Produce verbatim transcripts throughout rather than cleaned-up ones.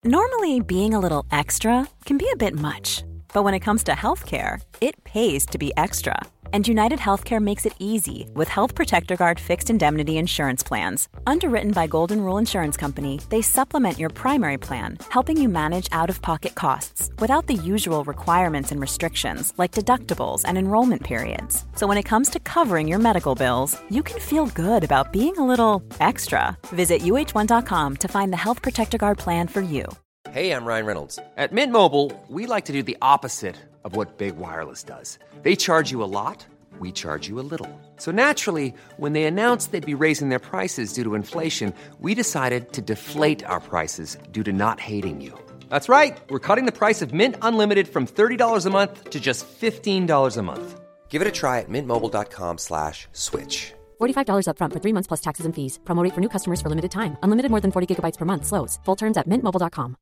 Normally, being a little extra can be a bit much, but when it comes to healthcare, it pays to be extra. And United Healthcare makes it easy with Health Protector Guard fixed indemnity insurance plans. Underwritten by Golden Rule Insurance Company, they supplement your primary plan, helping you manage out-of-pocket costs without the usual requirements and restrictions like deductibles and enrollment periods. So when it comes to covering your medical bills, you can feel good about being a little extra. Visit U H one dot com to find the Health Protector Guard plan for you. Hey, I'm Ryan Reynolds. At Mint Mobile, we like to do the opposite of what Big Wireless does. They charge you a lot, we charge you a little. So naturally, when they announced they'd be raising their prices due to inflation, we decided to deflate our prices due to not hating you. That's right. We're cutting the price of Mint Unlimited from thirty dollars a month to just fifteen dollars a month. Give it a try at mintmobile.com slash switch. forty-five dollars up front for three months plus taxes and fees. Promo rate for new customers for limited time. Unlimited more than forty gigabytes per month. Slows full terms at mint mobile dot com.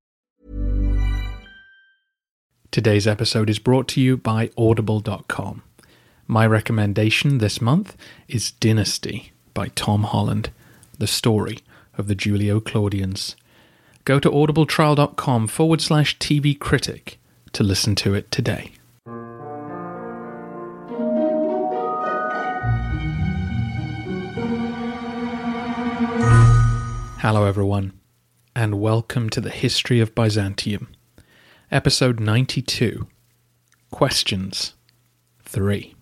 Today's episode is brought to you by audible dot com. My recommendation this month is Dynasty by Tom Holland, the story of the Julio-Claudians. Go to audibletrial.com forward slash TV critic to listen to it today. Hello everyone, and welcome to the History of Byzantium. Episode ninety-two, Questions three.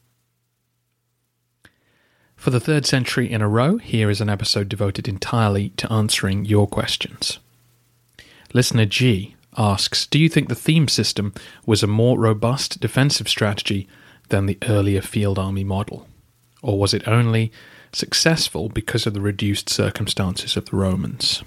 For the third century in a row, here is an episode devoted entirely to answering your questions. Listener G asks, do you think the theme system was a more robust defensive strategy than the earlier field army model? Or was it only successful because of the reduced circumstances of the Romans?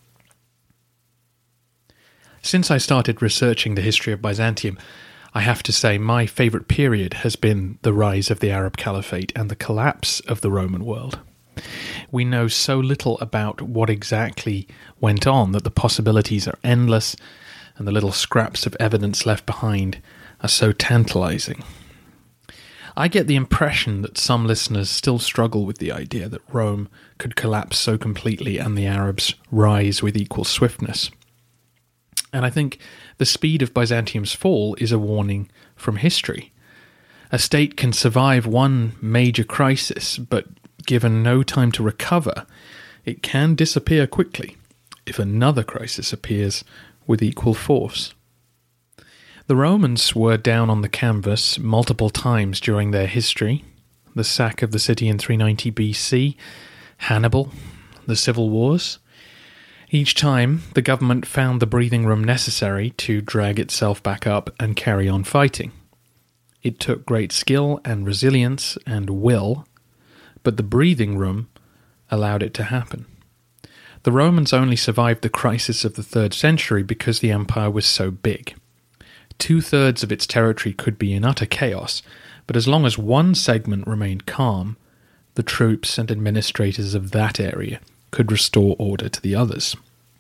Since I started researching the history of Byzantium, I have to say my favourite period has been the rise of the Arab Caliphate and the collapse of the Roman world. We know so little about what exactly went on that the possibilities are endless, and the little scraps of evidence left behind are so tantalising. I get the impression that some listeners still struggle with the idea that Rome could collapse so completely and the Arabs rise with equal swiftness. And I think the speed of Byzantium's fall is a warning from history. A state can survive one major crisis, but given no time to recover, it can disappear quickly if another crisis appears with equal force. The Romans were down on the canvas multiple times during their history. The sack of the city in three ninety B C, Hannibal, the civil wars. Each time, the government found the breathing room necessary to drag itself back up and carry on fighting. It took great skill and resilience and will, but the breathing room allowed it to happen. The Romans only survived the crisis of the third century because the empire was so big. Two-thirds of its territory could be in utter chaos, but as long as one segment remained calm, the troops and administrators of that area could restore order to the others.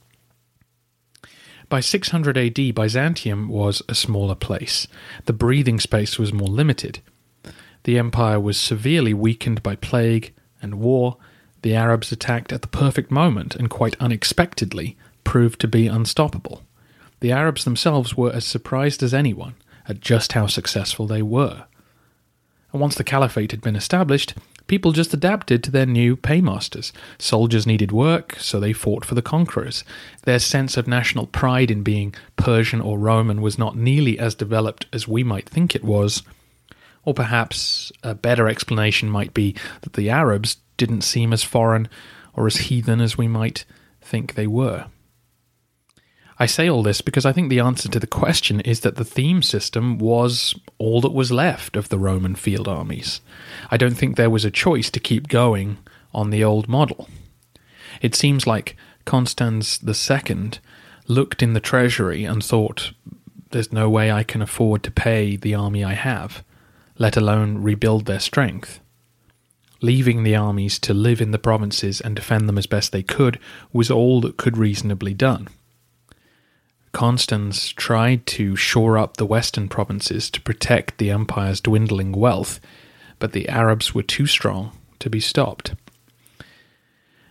By six hundred A D, Byzantium was a smaller place. The breathing space was more limited. The empire was severely weakened by plague and war. The Arabs attacked at the perfect moment and quite unexpectedly proved to be unstoppable. The Arabs themselves were as surprised as anyone at just how successful they were. And once the caliphate had been established, people just adapted to their new paymasters. Soldiers needed work, so they fought for the conquerors. Their sense of national pride in being Persian or Roman was not nearly as developed as we might think it was. Or perhaps a better explanation might be that the Arabs didn't seem as foreign or as heathen as we might think they were. I say all this because I think the answer to the question is that the theme system was all that was left of the Roman field armies. I don't think there was a choice to keep going on the old model. It seems like Constans the Second looked in the treasury and thought, there's no way I can afford to pay the army I have, let alone rebuild their strength. Leaving the armies to live in the provinces and defend them as best they could was all that could reasonably done. Constans tried to shore up the western provinces to protect the empire's dwindling wealth, but the Arabs were too strong to be stopped.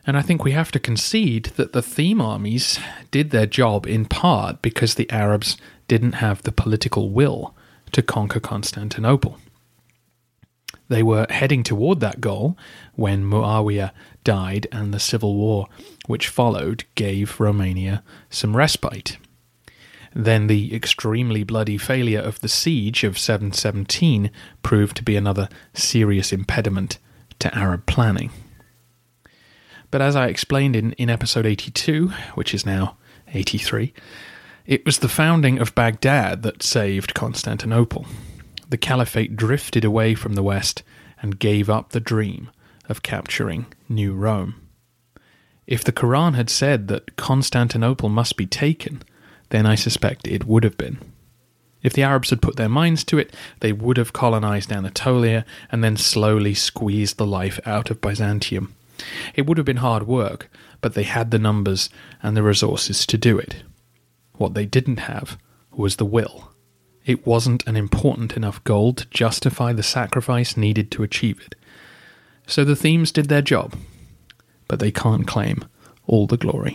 And I think we have to concede that the theme armies did their job in part because the Arabs didn't have the political will to conquer Constantinople. They were heading toward that goal when Muawiyah died and the civil war which followed gave Romania some respite. Then the extremely bloody failure of the siege of seven seventeen proved to be another serious impediment to Arab planning. But as I explained in, in episode eighty-two, which is now eighty-three, it was the founding of Baghdad that saved Constantinople. The caliphate drifted away from the West and gave up the dream of capturing New Rome. If the Quran had said that Constantinople must be taken, then I suspect it would have been. If the Arabs had put their minds to it, they would have colonized Anatolia and then slowly squeezed the life out of Byzantium. It would have been hard work, but they had the numbers and the resources to do it. What they didn't have was the will. It wasn't an important enough goal to justify the sacrifice needed to achieve it. So the themes did their job, but they can't claim all the glory.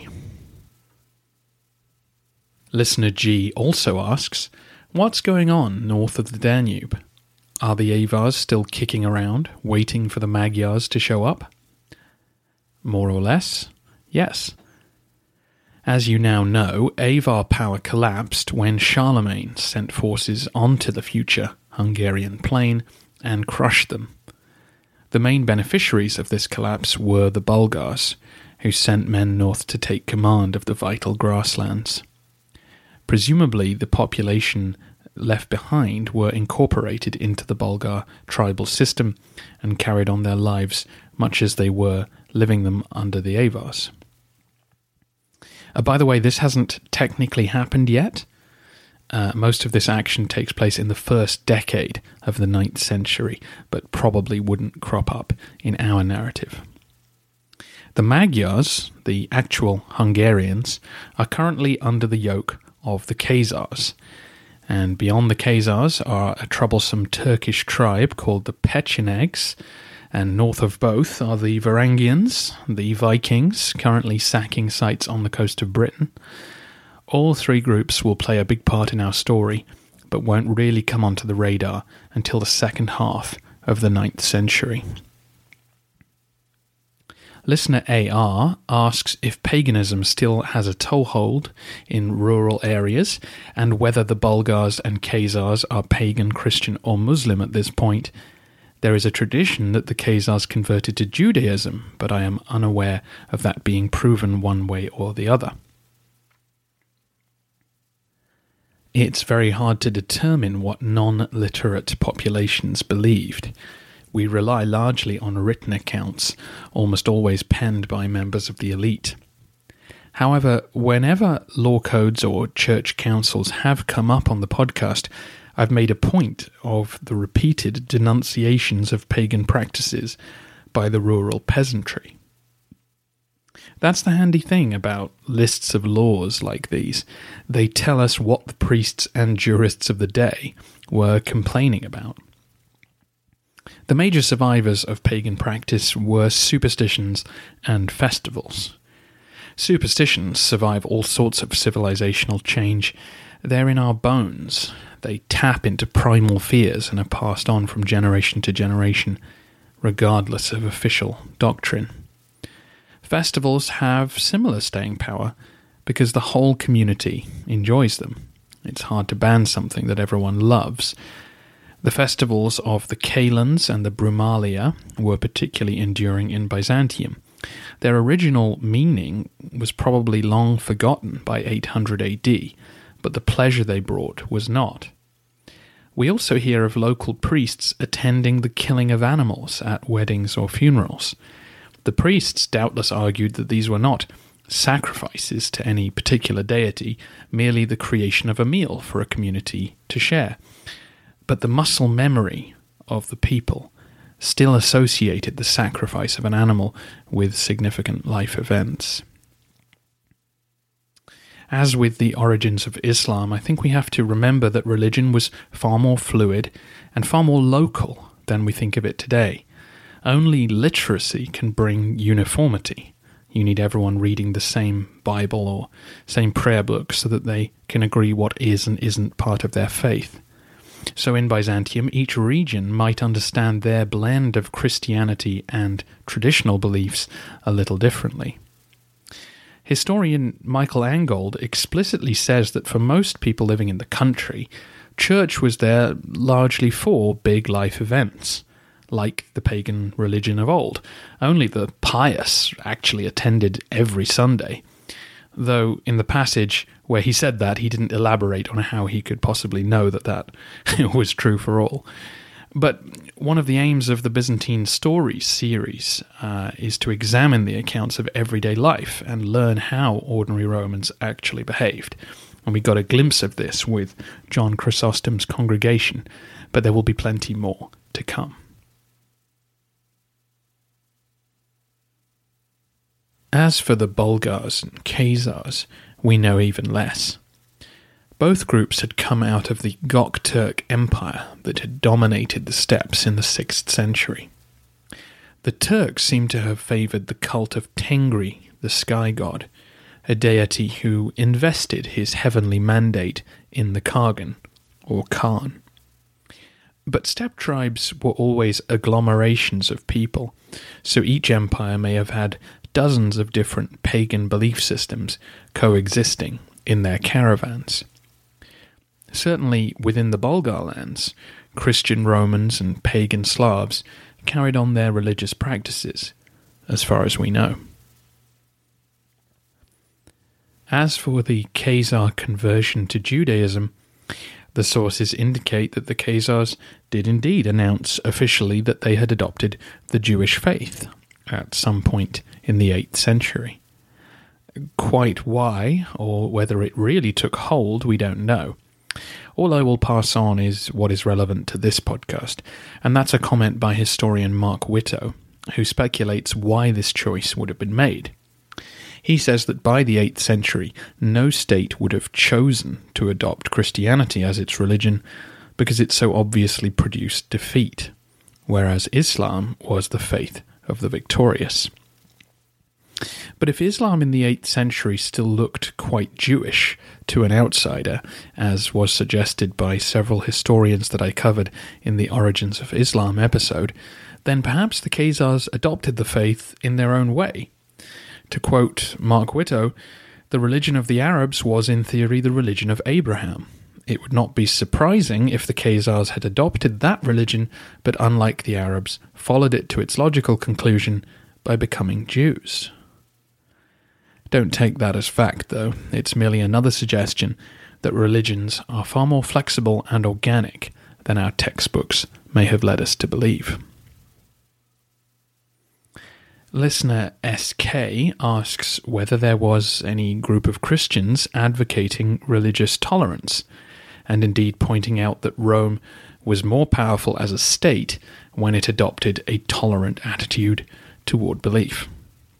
Listener G also asks, what's going on north of the Danube? Are the Avars still kicking around, waiting for the Magyars to show up? More or less, yes. As you now know, Avar power collapsed when Charlemagne sent forces onto the future Hungarian plain and crushed them. The main beneficiaries of this collapse were the Bulgars, who sent men north to take command of the vital grasslands. Presumably, the population left behind were incorporated into the Bulgar tribal system and carried on their lives much as they were living them under the Avars. Uh, by the way, this hasn't technically happened yet. Uh, most of this action takes place in the first decade of the ninth century, but probably wouldn't crop up in our narrative. The Magyars, the actual Hungarians, are currently under the yoke of the Khazars, and beyond the Khazars are a troublesome Turkish tribe called the Pechenegs, and north of both are the Varangians, the Vikings, currently sacking sites on the coast of Britain. All three groups will play a big part in our story, but won't really come onto the radar until the second half of the ninth century. Listener A R asks if paganism still has a toehold in rural areas, and whether the Bulgars and Khazars are pagan, Christian or Muslim at this point. There is a tradition that the Khazars converted to Judaism, but I am unaware of that being proven one way or the other. It's very hard to determine what non-literate populations believed. We rely largely on written accounts, almost always penned by members of the elite. However, whenever law codes or church councils have come up on the podcast, I've made a point of the repeated denunciations of pagan practices by the rural peasantry. That's the handy thing about lists of laws like these. They tell us what the priests and jurists of the day were complaining about. The major survivors of pagan practice were superstitions and festivals. Superstitions survive all sorts of civilizational change. They're in our bones. They tap into primal fears and are passed on from generation to generation, regardless of official doctrine. Festivals have similar staying power because the whole community enjoys them. It's hard to ban something that everyone loves. The festivals of the Kalends and the Brumalia were particularly enduring in Byzantium. Their original meaning was probably long forgotten by eight hundred A D, but the pleasure they brought was not. We also hear of local priests attending the killing of animals at weddings or funerals. The priests doubtless argued that these were not sacrifices to any particular deity, merely the creation of a meal for a community to share. But the muscle memory of the people still associated the sacrifice of an animal with significant life events. As with the origins of Islam, I think we have to remember that religion was far more fluid and far more local than we think of it today. Only literacy can bring uniformity You need everyone reading the same Bible or same prayer book so that they can agree what is and isn't part of their faith. So in Byzantium, each region might understand their blend of Christianity and traditional beliefs a little differently. Historian Michael Angold explicitly says that for most people living in the country, church was there largely for big life events, like the pagan religion of old. Only the pious actually attended every Sunday, though in the passage where he said that, he didn't elaborate on how he could possibly know that that was true for all. But one of the aims of the Byzantine Stories series uh, is to examine the accounts of everyday life and learn how ordinary Romans actually behaved. And we got a glimpse of this with John Chrysostom's congregation, but there will be plenty more to come. As for the Bulgars and Khazars, we know even less. Both groups had come out of the Gokturk Empire that had dominated the steppes in the sixth century. The Turks seem to have favoured the cult of Tengri, the sky god, a deity who invested his heavenly mandate in the Kagan, or Khan. But steppe tribes were always agglomerations of people, so each empire may have had dozens of different pagan belief systems coexisting in their caravans. Certainly within the Bulgar lands, Christian Romans and pagan Slavs carried on their religious practices, as far as we know. As for the Khazar conversion to Judaism, the sources indicate that the Khazars did indeed announce officially that they had adopted the Jewish faith at some point in the eighth century. Quite why, or whether it really took hold, we don't know. All I will pass on is what is relevant to this podcast, and that's a comment by historian Mark Whitto, who speculates why this choice would have been made. He says that by the eighth century, no state would have chosen to adopt Christianity as its religion because it so obviously produced defeat, whereas Islam was the faith of the victorious. But if Islam in the eighth century still looked quite Jewish to an outsider, as was suggested by several historians that I covered in the Origins of Islam episode, then perhaps the Khazars adopted the faith in their own way. To quote Mark Whitto, the religion of the Arabs was in theory the religion of Abraham. It would not be surprising if the Khazars had adopted that religion, but unlike the Arabs, followed it to its logical conclusion by becoming Jews. Don't take that as fact, though. It's merely another suggestion that religions are far more flexible and organic than our textbooks may have led us to believe. Listener S K asks whether there was any group of Christians advocating religious tolerance, and indeed pointing out that Rome was more powerful as a state when it adopted a tolerant attitude toward belief.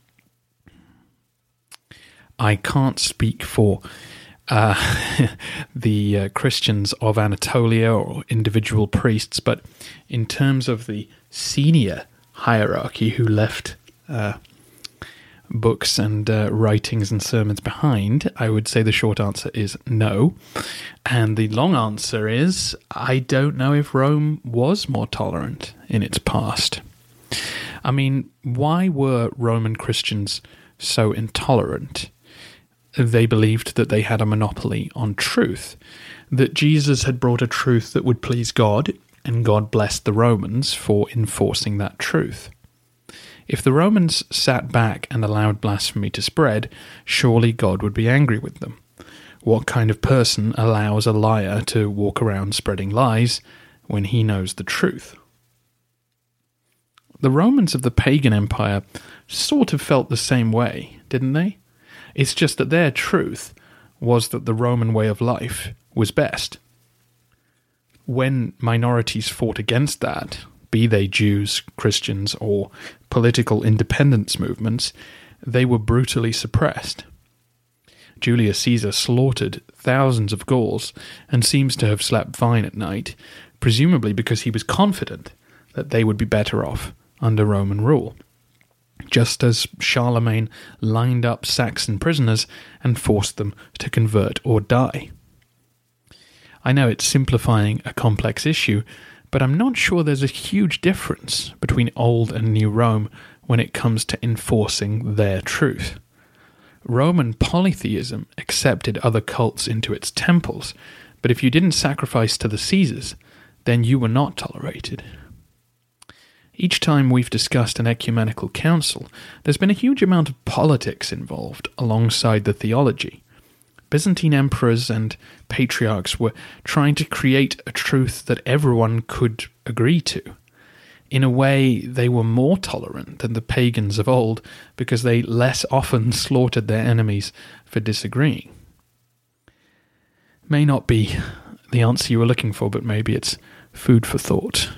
I can't speak for uh, the uh, Christians of Anatolia or individual priests, but in terms of the senior hierarchy who left uh, books and uh, writings and sermons behind, I would say the short answer is no. And the long answer is, I don't know if Rome was more tolerant in its past. I mean, why were Roman Christians so intolerant? They believed that they had a monopoly on truth, that Jesus had brought a truth that would please God, and God blessed the Romans for enforcing that truth. If the Romans sat back and allowed blasphemy to spread, surely God would be angry with them. What kind of person allows a liar to walk around spreading lies when he knows the truth? The Romans of the pagan empire sort of felt the same way, didn't they? It's just that their truth was that the Roman way of life was best. When minorities fought against that, be they Jews, Christians, or political independence movements, they were brutally suppressed. Julius Caesar slaughtered thousands of Gauls and seems to have slept fine at night, presumably because he was confident that they would be better off under Roman rule. just as Charlemagne lined up Saxon prisoners and forced them to convert or die. I know it's simplifying a complex issue, but I'm not sure there's a huge difference between Old and New Rome when it comes to enforcing their truth. Roman polytheism accepted other cults into its temples, but if you didn't sacrifice to the Caesars, then you were not tolerated. Each time we've discussed an ecumenical council, there's been a huge amount of politics involved alongside the theology. Byzantine emperors and patriarchs were trying to create a truth that everyone could agree to. In a way, they were more tolerant than the pagans of old because they less often slaughtered their enemies for disagreeing. May not be the answer you were looking for, but maybe it's food for thought.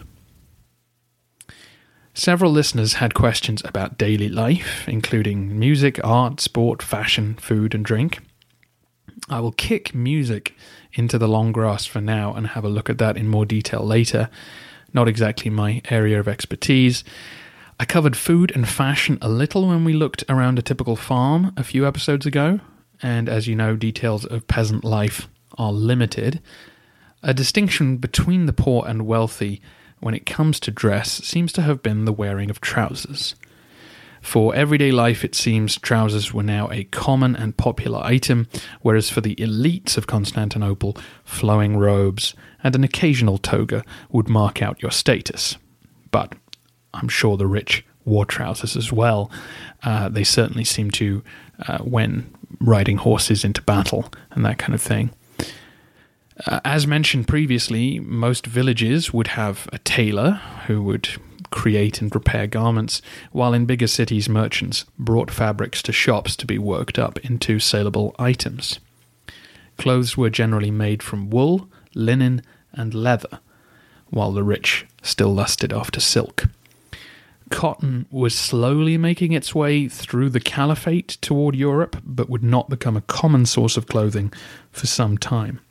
Several listeners had questions about daily life, including music, art, sport, fashion, food, and drink. I will kick music into the long grass for now and have a look at that in more detail later. Not exactly my area of expertise. I covered food and fashion a little when we looked around a typical farm a few episodes ago, and as you know, details of peasant life are limited. A distinction between the poor and wealthy when it comes to dress seems to have been the wearing of trousers. For everyday life, it seems trousers were now a common and popular item, whereas for the elites of Constantinople, flowing robes and an occasional toga would mark out your status. But I'm sure the rich wore trousers as well. Uh, they certainly seem to uh, when riding horses into battle and that kind of thing. Uh, as mentioned previously, most villages would have a tailor who would create and repair garments, while in bigger cities merchants brought fabrics to shops to be worked up into saleable items. Clothes were generally made from wool, linen, and leather, while the rich still lusted after silk. Cotton was slowly making its way through the caliphate toward Europe, but would not become a common source of clothing for some time.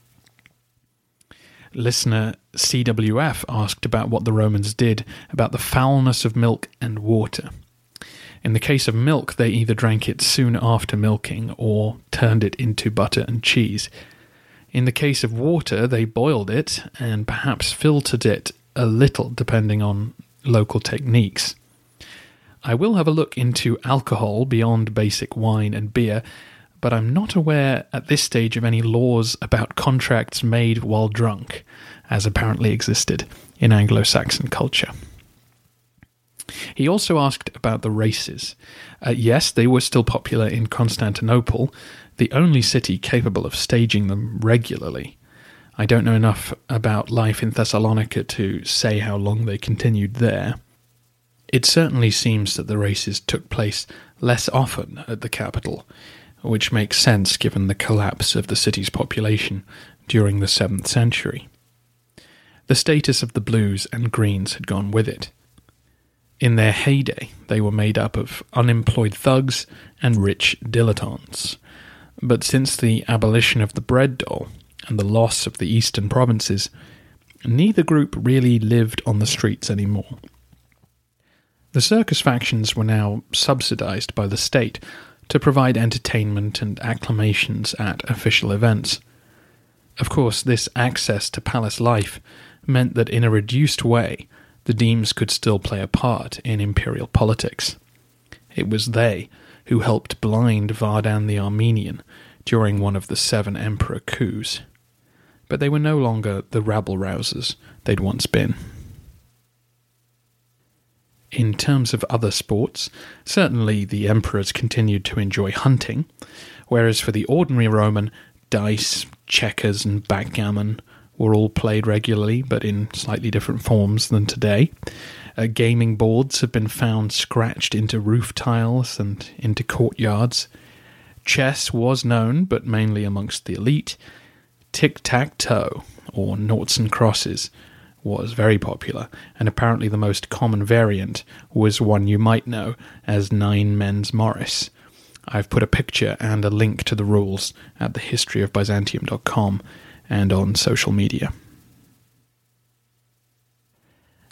Listener C W F asked about what the Romans did about the foulness of milk and water. In the case of milk, they either drank it soon after milking or turned it into butter and cheese. In the case of water, they boiled it and perhaps filtered it a little, depending on local techniques. I will have a look into alcohol beyond basic wine and beer, but I'm not aware at this stage of any laws about contracts made while drunk, as apparently existed in Anglo-Saxon culture. He also asked about the races. Uh, yes, they were still popular in Constantinople, the only city capable of staging them regularly. I don't know enough about life in Thessalonica to say how long they continued there. It certainly seems that the races took place less often at the capital, which makes sense given the collapse of the city's population during the seventh century. The status of the blues and greens had gone with it. In their heyday, they were made up of unemployed thugs and rich dilettantes. But since the abolition of the bread dole and the loss of the eastern provinces, neither group really lived on the streets anymore. The circus factions were now subsidized by the state to provide entertainment and acclamations at official events. Of course, this access to palace life meant that in a reduced way, the Demes could still play a part in imperial politics. It was they who helped blind Vardan the Armenian during one of the seven emperor coups. But they were no longer the rabble-rousers they'd once been. In terms of other sports, certainly the emperors continued to enjoy hunting, whereas for the ordinary Roman, dice, checkers and backgammon were all played regularly, but in slightly different forms than today. Uh, gaming boards have been found scratched into roof tiles and into courtyards. Chess was known, but mainly amongst the elite. Tic-tac-toe, or noughts and crosses, was very popular, and apparently the most common variant was one you might know as Nine Men's Morris. I've put a picture and a link to the rules at the history of byzantium dot com and on social media.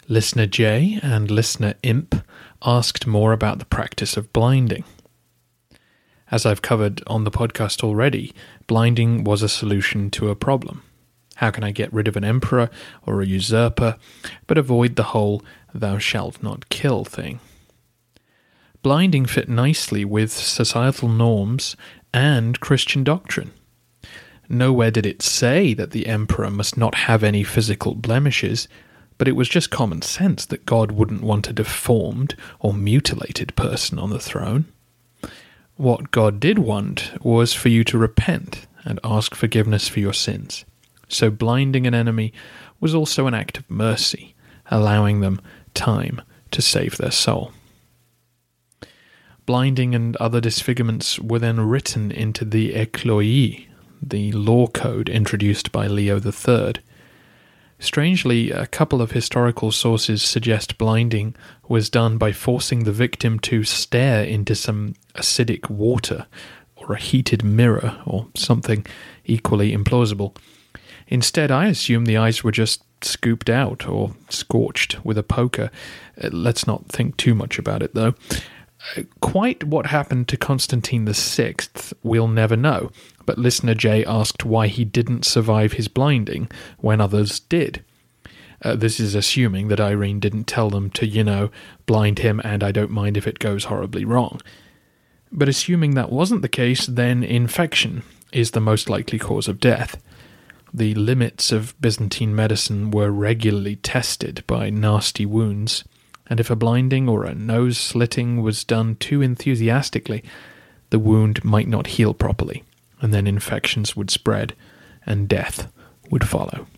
Listener J and Listener Imp asked more about the practice of blinding. As I've covered on the podcast already, blinding was a solution to a problem. How can I get rid of an emperor or a usurper, but avoid the whole thou shalt not kill thing? Blinding fit nicely with societal norms and Christian doctrine. Nowhere did it say that the emperor must not have any physical blemishes, but it was just common sense that God wouldn't want a deformed or mutilated person on the throne. What God did want was for you to repent and ask forgiveness for your sins. So blinding an enemy was also an act of mercy, allowing them time to save their soul. Blinding and other disfigurements were then written into the Ecloïe, the law code introduced by Leo the Third. Strangely, a couple of historical sources suggest blinding was done by forcing the victim to stare into some acidic water or a heated mirror or something equally implausible. Instead, I assume the eyes were just scooped out or scorched with a poker. Let's not think too much about it, though. Quite what happened to Constantine the Sixth, we'll never know, but listener J asked why he didn't survive his blinding when others did. Uh, this is assuming that Irene didn't tell them to, you know, blind him and I don't mind if it goes horribly wrong. But assuming that wasn't the case, then infection is the most likely cause of death. The limits of Byzantine medicine were regularly tested by nasty wounds, and if a blinding or a nose slitting was done too enthusiastically, the wound might not heal properly, and then infections would spread, and death would follow.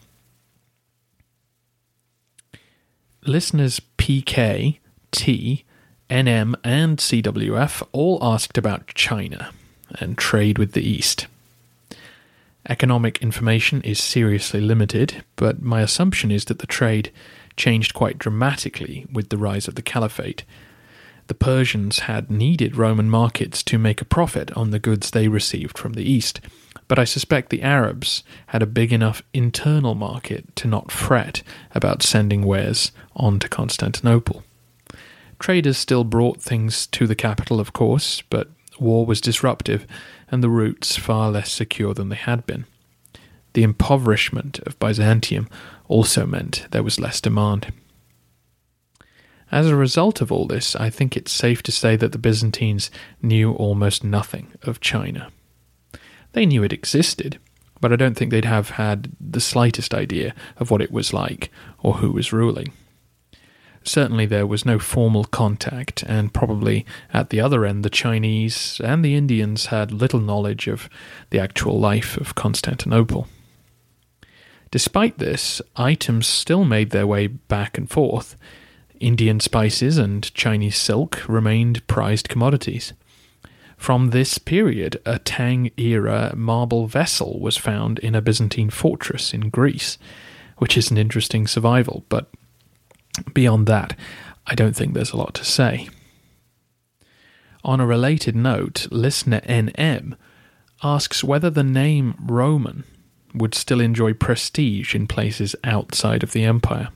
Listeners P K, T, N M, and C W F all asked about China and trade with the East. Economic information is seriously limited, but my assumption is that the trade changed quite dramatically with the rise of the Caliphate. The Persians had needed Roman markets to make a profit on the goods they received from the East, but I suspect the Arabs had a big enough internal market to not fret about sending wares on to Constantinople. Traders still brought things to the capital, of course, but war was disruptive and the routes far less secure than they had been. The impoverishment of Byzantium also meant there was less demand. As a result of all this, I think it's safe to say that the Byzantines knew almost nothing of China. They knew it existed, but I don't think they'd have had the slightest idea of what it was like or who was ruling. Certainly there was no formal contact, and probably at the other end the Chinese and the Indians had little knowledge of the actual life of Constantinople. Despite this, items still made their way back and forth. Indian spices and Chinese silk remained prized commodities. From this period, a Tang-era marble vessel was found in a Byzantine fortress in Greece, which is an interesting survival, but beyond that, I don't think there's a lot to say. On a related note, listener N M asks whether the name Roman would still enjoy prestige in places outside of the empire.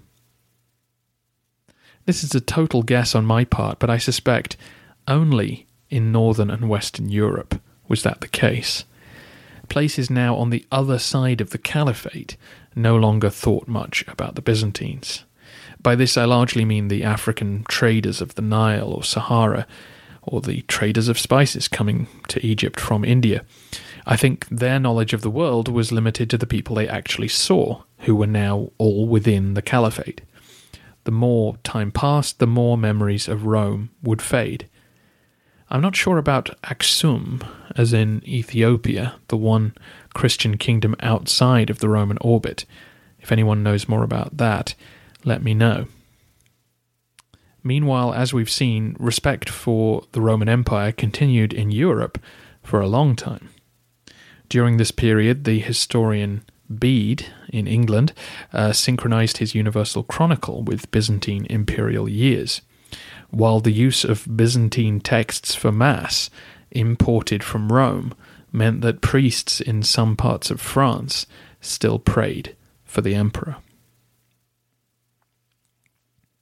This is a total guess on my part, but I suspect only in northern and western Europe was that the case. Places now on the other side of the Caliphate no longer thought much about the Byzantines. By this I largely mean the African traders of the Nile or Sahara, or the traders of spices coming to Egypt from India. I think their knowledge of the world was limited to the people they actually saw, who were now all within the Caliphate. The more time passed, the more memories of Rome would fade. I'm not sure about Aksum, as in Ethiopia, the one Christian kingdom outside of the Roman orbit. If anyone knows more about that, let me know. Meanwhile, as we've seen, respect for the Roman Empire continued in Europe for a long time. During this period, the historian Bede in England uh, synchronized his Universal Chronicle with Byzantine imperial years, while the use of Byzantine texts for Mass, imported from Rome, meant that priests in some parts of France still prayed for the emperor.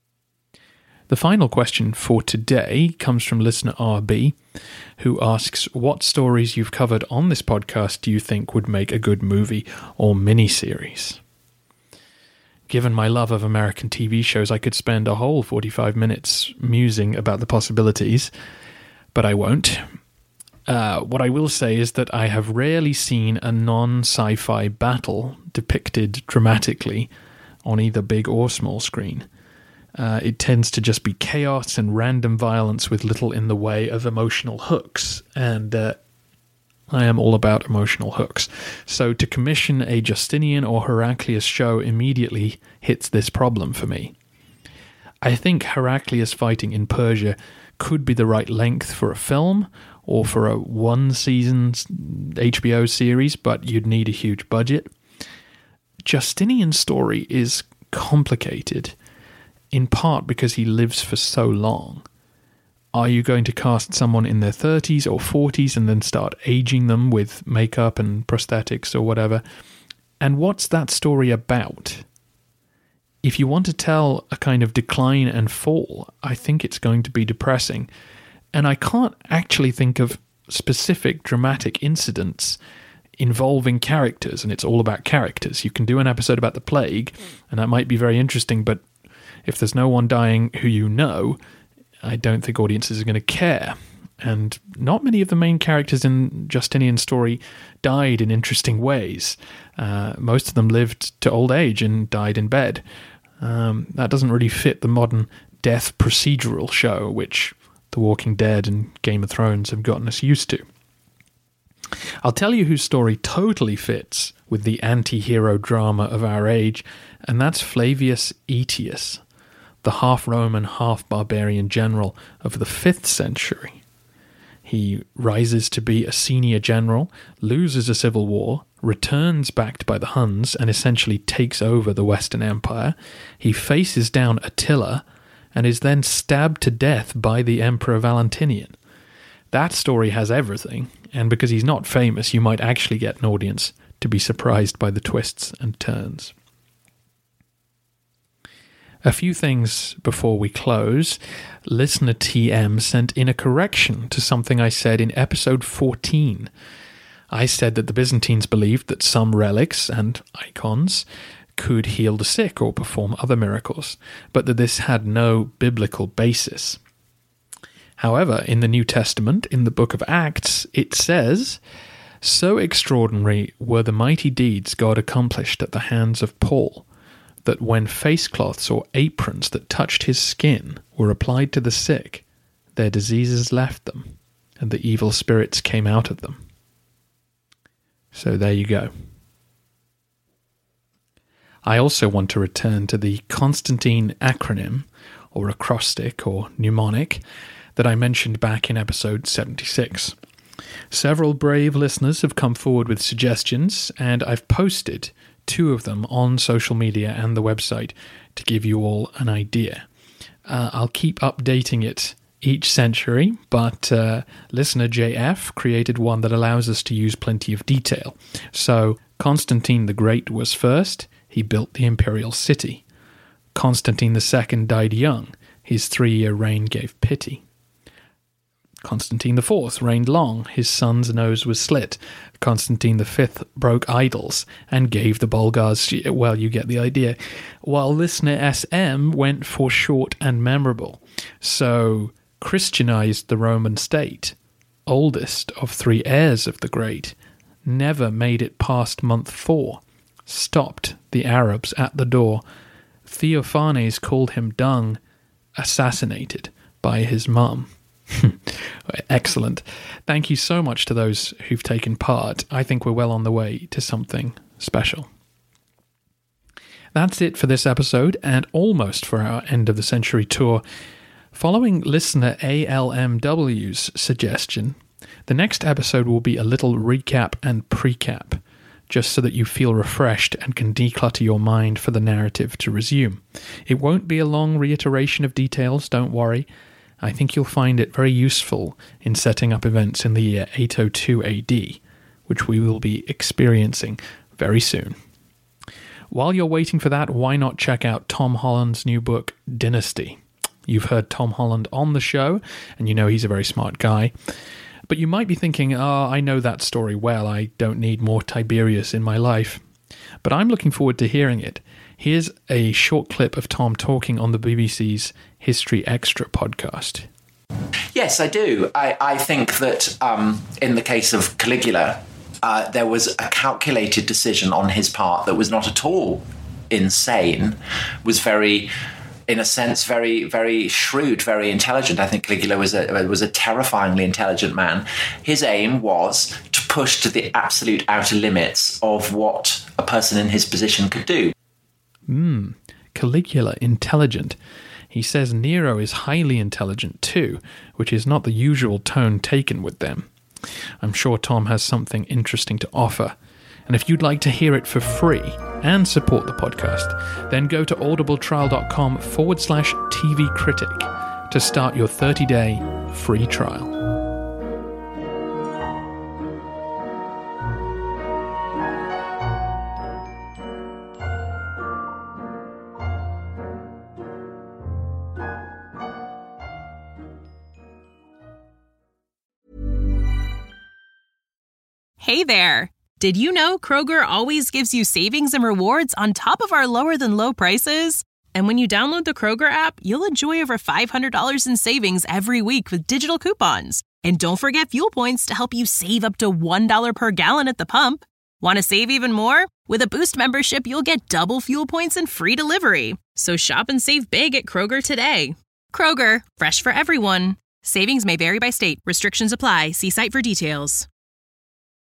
The final question for today comes from listener R B, who asks, what stories you've covered on this podcast do you think would make a good movie or miniseries? Given my love of American T V shows, I could spend a whole forty-five minutes musing about the possibilities, but I won't. Uh, what I will say is that I have rarely seen a non-sci-fi battle depicted dramatically on either big or small screen. Uh, it tends to just be chaos and random violence with little in the way of emotional hooks, and uh, I am all about emotional hooks. So to commission a Justinian or Heraclius show immediately hits this problem for me. I think Heraclius fighting in Persia could be the right length for a film or for a one-season H B O series, but you'd need a huge budget. Justinian's story is complicated, in part because he lives for so long. Are you going to cast someone in their thirties or forties and then start aging them with makeup and prosthetics or whatever? And what's that story about? If you want to tell a kind of decline and fall, I think it's going to be depressing. And I can't actually think of specific dramatic incidents involving characters, and it's all about characters. You can do an episode about the plague, and that might be very interesting, but if there's no one dying who you know, I don't think audiences are going to care. And not many of the main characters in Justinian's story died in interesting ways. Uh, most of them lived to old age and died in bed. Um, that doesn't really fit the modern death procedural show, which The Walking Dead and Game of Thrones have gotten us used to. I'll tell you whose story totally fits with the anti-hero drama of our age, and that's Flavius Aetius, the half-Roman, half-barbarian general of the fifth century. He rises to be a senior general, loses a civil war, returns backed by the Huns, and essentially takes over the Western Empire. He faces down Attila, and is then stabbed to death by the Emperor Valentinian. That story has everything, and because he's not famous, you might actually get an audience to be surprised by the twists and turns. A few things before we close. Listener T M sent in a correction to something I said in episode fourteen. I said that the Byzantines believed that some relics and icons could heal the sick or perform other miracles, but that this had no biblical basis. However, in the New Testament, in the book of Acts, it says, "So extraordinary were the mighty deeds God accomplished at the hands of Paul, that when face cloths or aprons that touched his skin were applied to the sick, their diseases left them, and the evil spirits came out of them." So there you go. I also want to return to the Constantine acronym, or acrostic, or mnemonic, that I mentioned back in episode seventy-six. Several brave listeners have come forward with suggestions, and I've posted two of them on social media and the website to give you all an idea. Uh, I'll keep updating it each century, but uh, listener J F created one that allows us to use plenty of detail. So, Constantine the Great was first. He built the imperial city. Constantine the Second died young. His three-year reign gave pity. Constantine the Fourth reigned long. His son's nose was slit. Constantine the Fifth broke idols and gave the Bulgars, well, you get the idea. While listener S M went for short and memorable. So, Christianized the Roman state. Oldest of three heirs of the great. Never made it past month four. Stopped the Arabs at the door. Theophanes called him dung. Assassinated by his mum. Excellent. Thank you so much to those who've taken part. I think we're well on the way to something special. That's it for this episode, and almost for our end of the century tour. Following listener A L M W's suggestion, the next episode will be a little recap and precap, just so that you feel refreshed and can declutter your mind for the narrative to resume. It won't be a long reiteration of details, don't worry. I think you'll find it very useful in setting up events in the year eight oh two A D, which we will be experiencing very soon. While you're waiting for that, why not check out Tom Holland's new book, Dynasty? You've heard Tom Holland on the show, and you know he's a very smart guy. But you might be thinking, oh, I know that story well. I don't need more Tiberius in my life. But I'm looking forward to hearing it. Here's a short clip of Tom talking on the B B C's History Extra podcast. Yes, I do. I, I think that um, in the case of Caligula, uh, there was a calculated decision on his part that was not at all insane, was very... in a sense, very, very shrewd, very intelligent. I think Caligula was a was a terrifyingly intelligent man. His aim was to push to the absolute outer limits of what a person in his position could do. Hmm, Caligula, intelligent. He says Nero is highly intelligent too, which is not the usual tone taken with them. I'm sure Tom has something interesting to offer. And if you'd like to hear it for free and support the podcast, then go to audibletrial.com forward slash TV critic to start your thirty-day free trial. Hey there! Did you know Kroger always gives you savings and rewards on top of our lower-than-low prices? And when you download the Kroger app, you'll enjoy over five hundred dollars in savings every week with digital coupons. And don't forget fuel points to help you save up to one dollar per gallon at the pump. Want to save even more? With a Boost membership, you'll get double fuel points and free delivery. So shop and save big at Kroger today. Kroger, fresh for everyone. Savings may vary by state. Restrictions apply. See site for details.